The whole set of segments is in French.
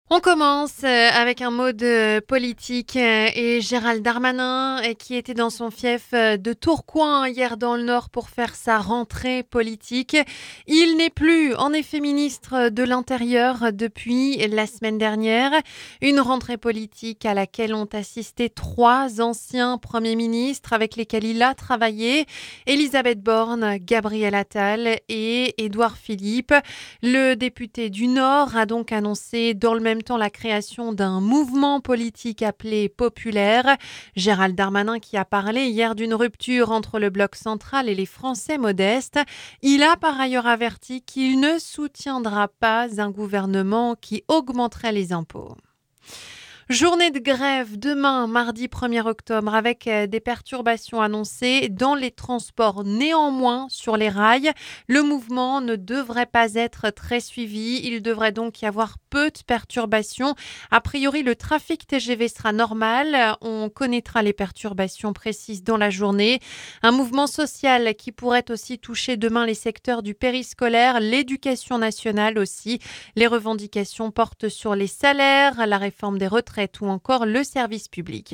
On commence avec un mot de politique et Gérald Darmanin qui était dans son fief de Tourcoing hier dans le Nord pour faire sa rentrée politique. Il n'est plus en effet ministre de l'Intérieur depuis la semaine dernière. Une rentrée politique à laquelle ont assisté 3 anciens premiers ministres avec lesquels il a travaillé. Elisabeth Borne, Gabriel Attal et Édouard Philippe. Le député du Nord a donc annoncé dans le même temps la création d'un mouvement politique appelé Populaire. Gérald Darmanin qui a parlé hier d'une rupture entre le bloc central et les Français modestes. Il a par ailleurs averti qu'il ne soutiendra pas un gouvernement qui augmenterait les impôts. Journée de grève demain, mardi 1er octobre, avec des perturbations annoncées dans les transports. Néanmoins, sur les rails, le mouvement ne devrait pas être très suivi. Il devrait donc y avoir peu de perturbations. A priori, le trafic TGV sera normal. On connaîtra les perturbations précises dans la journée. Un mouvement social qui pourrait aussi toucher demain les secteurs du périscolaire, l'éducation nationale aussi. Les revendications portent sur les salaires, la réforme des retraites ou encore le service public.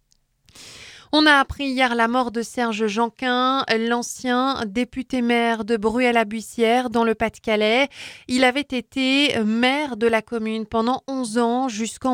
On a appris hier la mort de Serge Janquin, l'ancien député-maire de Bruay-la-Bussière dans le Pas-de-Calais. Il avait été maire de la commune pendant 11 ans jusqu'en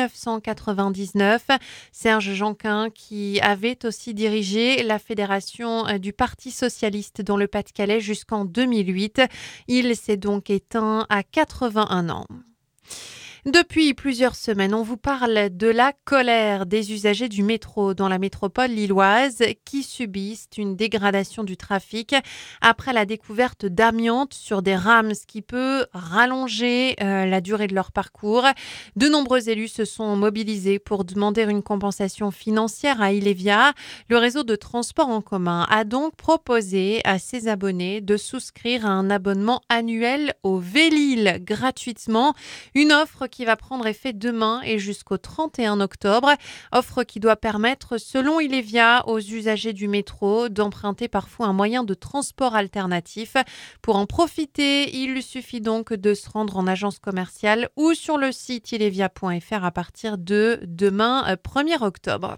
1999. Serge Janquin qui avait aussi dirigé la fédération du Parti socialiste dans le Pas-de-Calais jusqu'en 2008. Il s'est donc éteint à 81 ans. Depuis plusieurs semaines, on vous parle de la colère des usagers du métro dans la métropole lilloise qui subissent une dégradation du trafic après la découverte d'amiante sur des rames, ce qui peut rallonger la durée de leur parcours. De nombreux élus se sont mobilisés pour demander une compensation financière à Ilevia. Le réseau de transport en commun a donc proposé à ses abonnés de souscrire à un abonnement annuel au Vélil gratuitement. Une offre qui va prendre effet demain et jusqu'au 31 octobre. Offre qui doit permettre, selon Ilevia, aux usagers du métro d'emprunter parfois un moyen de transport alternatif. Pour en profiter, il lui suffit donc de se rendre en agence commerciale ou sur le site ilevia.fr à partir de demain, 1er octobre.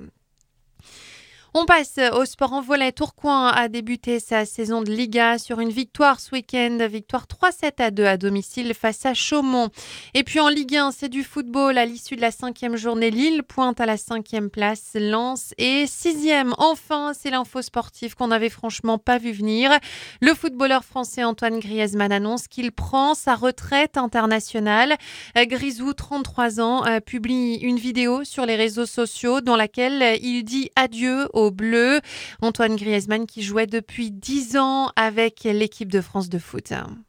On passe au sport en volley. Tourcoing a débuté sa saison de Liga sur une victoire ce week-end. Victoire 3-7-2 à domicile face à Chaumont. Et puis en Ligue 1, c'est du football. À l'issue de la 5e journée, Lille pointe à la 5e place. Lens est 6e. Enfin, c'est l'info sportive qu'on n'avait franchement pas vu venir. Le footballeur français Antoine Griezmann annonce qu'il prend sa retraite internationale. Grisou, 33 ans, publie une vidéo sur les réseaux sociaux dans laquelle il dit adieu aux Bleus. Antoine Griezmann qui jouait depuis 10 ans avec l'équipe de France de foot.